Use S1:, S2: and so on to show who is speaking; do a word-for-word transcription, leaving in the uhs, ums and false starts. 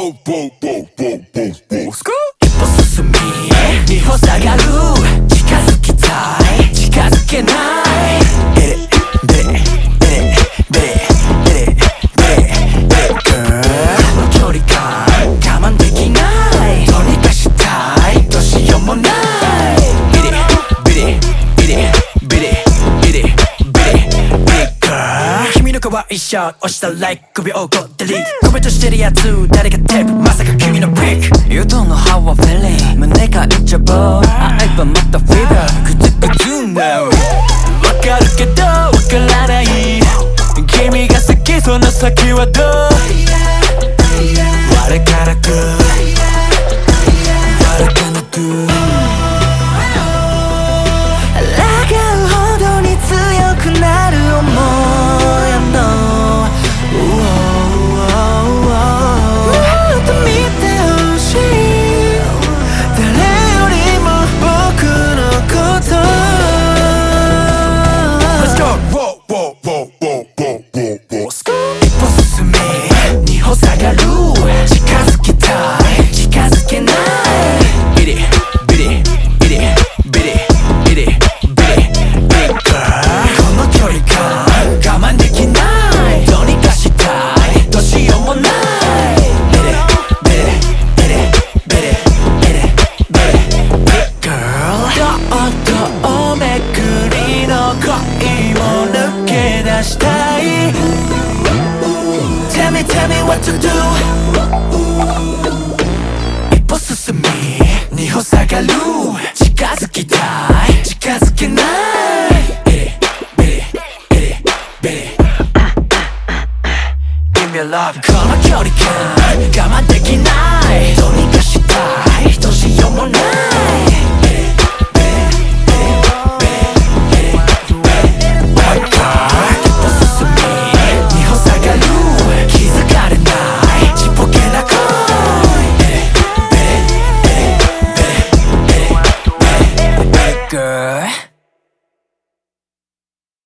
S1: ボボボボボボスク
S2: 一歩進み二歩下がる近づきたい近づけないベレベレベレベレベレベレベレこの距離感我慢できないどうにかしたいどうしようもないビリビリビリビリビリビリビリ君の可愛いショット押した like 首をゴッデリーコメントしてるやつ誰がテープまさか君のピックYou don't know how I feeling胸がいっちゃう愛はまたフィーバーグツグツ now わかるけどわからない君が好きその先はどう我からく我から do 抗うほどに強くなる想いの一歩進め二歩下がる近づきたい近づけないビリビリビリビリビリビリビリこの距離感我慢できないどうにかしたいどうしようもないビリビリビリビリビリビリビリ Girl どうどうめくりの恋を抜け出したいTell me, tell me what to do 一歩進み二歩下がる近づきたい